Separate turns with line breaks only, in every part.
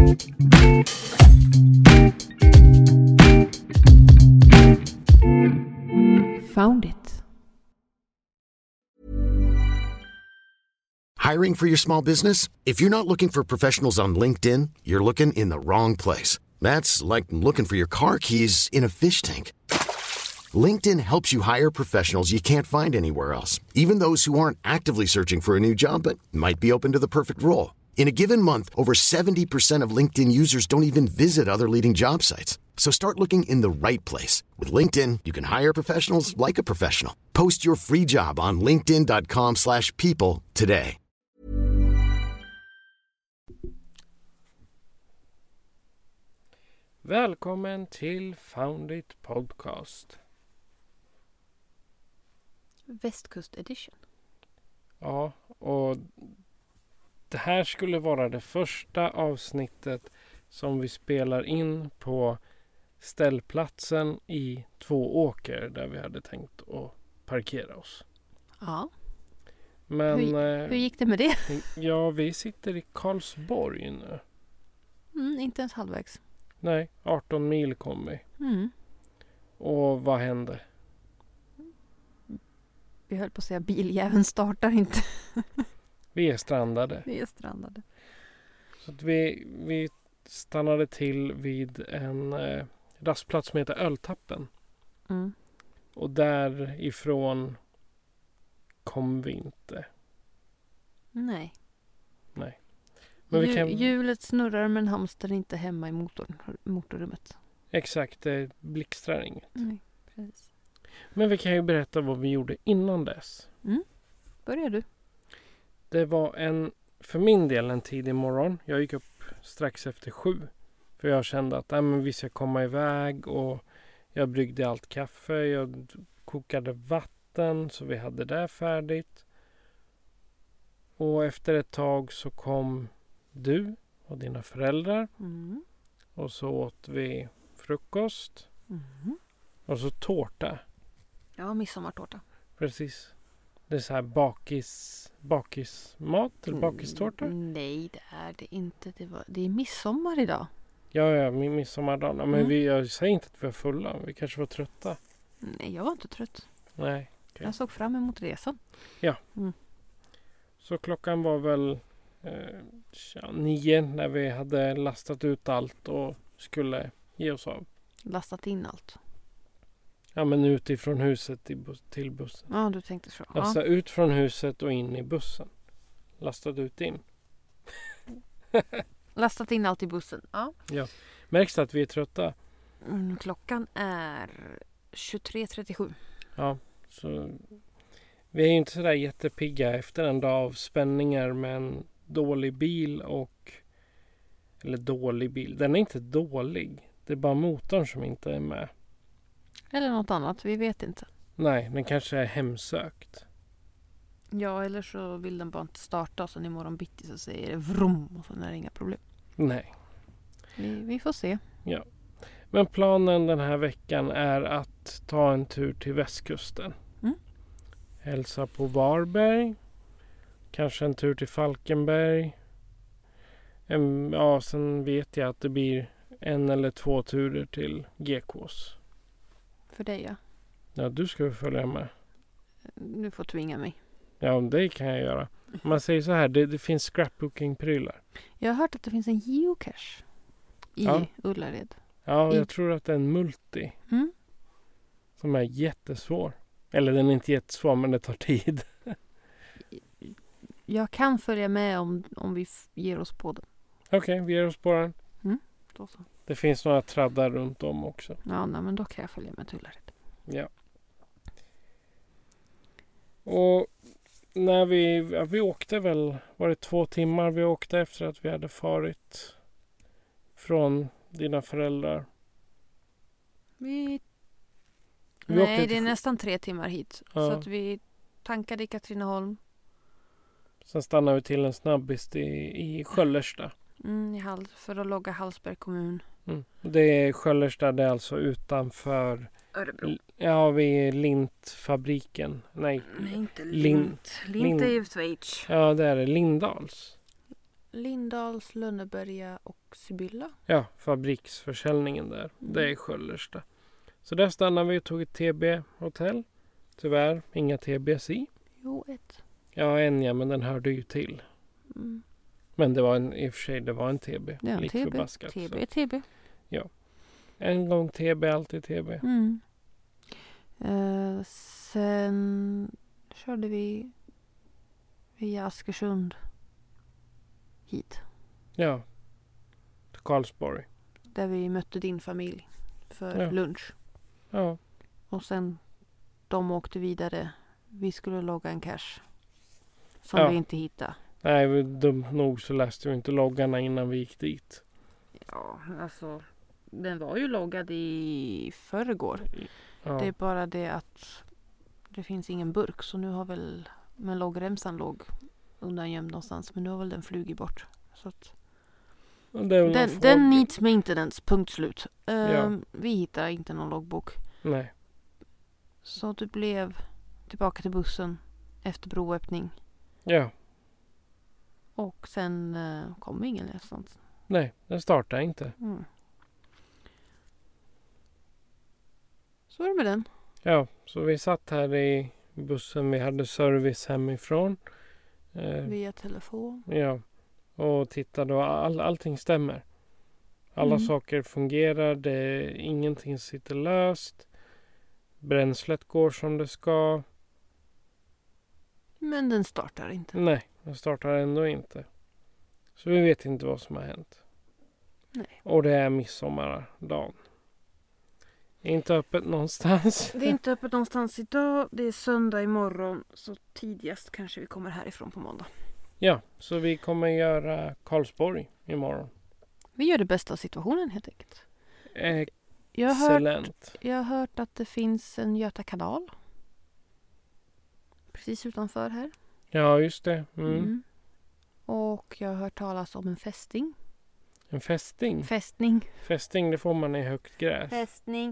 Found it.
Hiring for your small business? If you're not looking for professionals on LinkedIn, you're looking in the wrong place. That's like looking for your car keys in a fish tank. LinkedIn helps you hire professionals you can't find anywhere else, even those who aren't actively searching for a new job but might be open to the perfect role. In a given month, over 70% of LinkedIn users don't even visit other leading job sites. So start looking in the right place. With LinkedIn, you can hire professionals like a professional. Post your free job on linkedin.com/people today.
Välkommen till Found It Podcast.
Västkust edition.
Ja, och det här skulle vara det första avsnittet som vi spelar in på ställplatsen i Tvååker där vi hade tänkt att parkera oss.
Ja.
Men
Hur gick det med det?
Ja, vi sitter i Karlsborg nu.
Inte ens halvvägs.
Nej, 18 mil kom vi. Och vad hände?
Vi höll på att säga biljäveln startar inte.
Vi är strandade. Så att vi stannade till vid en rastplats som heter Öltappen. Och därifrån kom vi inte.
Nej.
Men
Hjulet snurrar men hamstern är inte hemma i motorrummet.
Exakt, det blixtrar inget.
Nej, precis.
Men vi kan ju berätta vad vi gjorde innan dess.
Börjar du?
Det var för min del en tidig morgon. Jag gick upp strax efter 7. För jag kände att vi ska komma iväg och jag bryggde allt kaffe. Jag kokade vatten så vi hade det färdigt. Och efter ett tag så kom du och dina föräldrar. Och så åt vi frukost. Och så tårta.
Ja, midsommartårta.
Precis. Det är så här bakismat eller bakistårta?
Nej, det är det inte. Det är midsommar idag.
Ja, midsommardagen. Men jag säger inte att vi var fulla. Vi kanske var trötta.
Nej, jag var inte trött.
Nej. Okay.
Jag såg fram emot resan.
Ja. Så klockan var väl 9 när vi hade lastat ut allt och skulle ge oss av.
Lastat in allt.
Ja, men utifrån huset till bussen.
Ja, du tänkte så.
Lasta ut från huset och in i bussen. Lastat ut in.
Lastat in allt i bussen. Ja.
Märks det att vi är trötta?
Klockan är 23:37.
Ja, så vi är ju inte sådär jättepigga efter en dag av spänningar med en dålig bil eller dålig bil. Den är inte dålig. Det är bara motorn som inte är med.
Eller något annat, vi vet inte.
Nej, den kanske är hemsökt.
Ja, eller så vill den bara inte starta och sen imorgon bitti så säger det vrum och så är det inga problem.
Nej.
Vi får se.
Ja. Men planen den här veckan är att ta en tur till västkusten. Hälsa på Varberg. Kanske en tur till Falkenberg. Sen vet jag att det blir 1 eller 2 turer till GKs.
För dig, ja.
Ja, du ska följa med.
Du får tvinga mig.
Ja, det kan jag göra. Man säger så här, det finns scrapbooking-prylar.
Jag har hört att det finns en geocache i Ullared.
Ja, jag tror att det är en multi. Som är jättesvår. Eller den är inte jättesvår, men det tar tid.
Jag kan följa med om vi ger oss på den.
Okej, vi ger oss på den.
Då så.
Det finns några traddar runt om också.
Ja, men då kan jag följa med till Ullared.
Ja. Och när vi åkte väl, var det 2 timmar vi åkte efter att vi hade farit från dina föräldrar?
Nej,
det
är nästan 3 timmar hit.
Ja.
Så att vi tankade i Katrineholm.
Sen stannade vi till en snabbis i Sköllersta.
För att logga Hallsberg kommun.
Det är Sköllersta, det är alltså utanför
Örebro.
Ja, vid Lintfabriken. Nej,
inte Lint. Lint är ju Schweiz.
Ja, det är det. Lindals.
Lindahls, Lönneberga och Sibylla.
Ja, fabriksförsäljningen där. Det är Sköllersta. Så där stannade vi och tog ett TB-hotell. Tyvärr, inga TBs i.
Jo, ett.
Ja, men den hörde ju till.
Mm.
Men det var i och för sig, det var en TB.
Det är en
Lik
TB.
förbaskat,
TB
så.
är TB.
En gång TB, alltid TB.
Mm. Sen körde vi via Askersund hit.
Ja, till Karlsborg.
Där vi mötte din familj för lunch.
Ja,
Och sen de åkte vidare. Vi skulle logga en cash. Som vi inte hittade.
nej, dumt nog så läste vi inte loggarna innan vi gick dit.
Ja, alltså. Den var ju loggad i förrgår.
Ja.
Det är bara det att det finns ingen burk. Så nu har väl, men loggremsan låg undangömd någonstans. Men nu har väl den flugit bort. Så att den needs maintenance, punkt slut. Vi hittar inte någon loggbok.
Nej.
Så det blev tillbaka till bussen efter broöppning.
Ja.
Och sen kom ingen någonstans.
Nej, den startade inte.
Mm. Så är det med den.
Ja, så vi satt här i bussen. Vi hade service hemifrån.
Via telefon.
Ja, och tittade och allting stämmer. Alla saker fungerar. Ingenting sitter löst. Bränslet går som det ska.
Men den startar inte.
Nej, den startar ändå inte. Så vi vet inte vad som har hänt.
Nej.
Och det är midsommardagen. Inte öppet någonstans.
Det är inte öppet någonstans idag. Det är söndag imorgon. Så tidigast kanske vi kommer härifrån på måndag.
Ja, så vi kommer göra Karlsborg imorgon.
Vi gör det bästa av situationen helt enkelt. Jag har hört att det finns en Göta kanal. Precis utanför här.
Ja, just det.
Och jag har hört talas om en fästing.
En fästing?
Fästning,
det får man i högt gräs.
Fästning.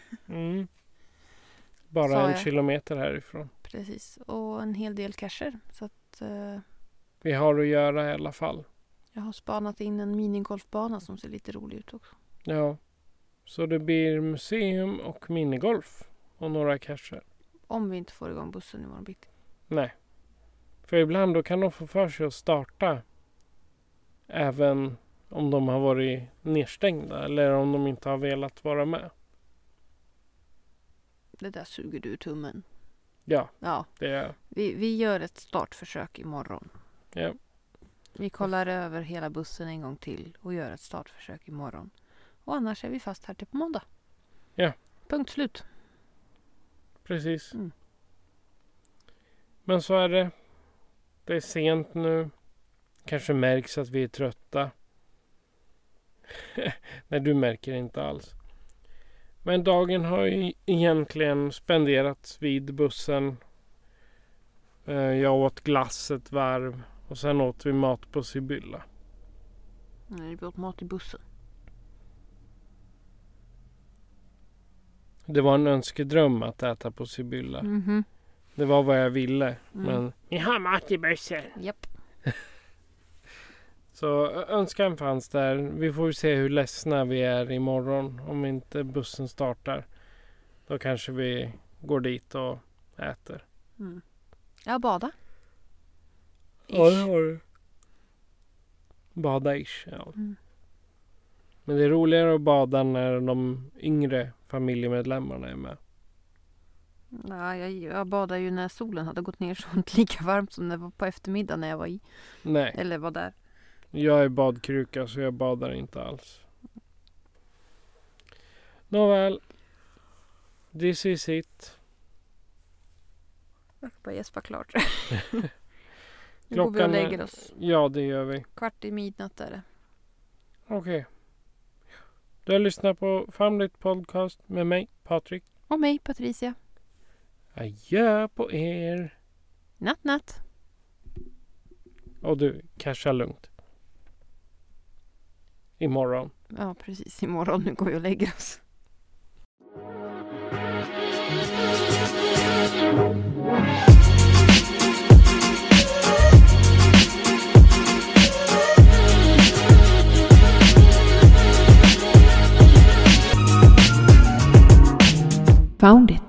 Bara 1 kilometer härifrån.
Precis, och en hel del cacher. Så att,
vi har att göra i alla fall.
Jag har spanat in en minigolfbana som ser lite rolig ut också.
Ja, så det blir museum och minigolf och några cacher.
Om vi inte får igång bussen imorgon bitti.
Nej, för ibland då kan de få för sig att starta även om de har varit nedstängda eller om de inte har velat vara med.
Det där suger du tummen.
Ja.
Det
är...
Vi gör ett startförsök imorgon.
Ja.
Vi kollar över hela bussen en gång till och gör ett startförsök imorgon. Och annars är vi fast här till på måndag.
Ja.
Punkt slut.
Precis. Men så är det. Det är sent nu. Kanske märks att vi är trötta. Nej, du märker inte alls. Men dagen har ju egentligen spenderats vid bussen. Jag åt glass ett varv. Och sen åt vi mat på Sibylla.
Nej, vi åt mat i bussen.
Det var en önskedröm att äta på Sibylla. Det var vad jag ville. Men vi har mat i bussen.
Japp.
Så önskan fanns där. Vi får se hur ledsna vi är imorgon. Om inte bussen startar. Då kanske vi går dit och äter.
Ja, bada.
Ja, det har du. Bada ish, ja. Men det är roligare att bada när de yngre familjemedlemmarna är med.
Ja, jag badade ju när solen hade gått ner, så inte lika varmt som det var på eftermiddagen när jag var i.
Nej.
Eller var där.
Jag är badkruka så jag badar inte alls. Nåväl. This is it.
Jag ska bara gäspa klart. Nu går vi och lägger oss.
Ja, det gör vi.
12:15 är det.
Okej. Du har lyssnat på Family Podcast med mig, Patrik.
Och mig, Patricia.
Adjö på er.
Natt, natt.
Och du, casha lugnt. Imorgon.
Ja, precis. Imorgon. Nu går vi och lägger oss. Found it.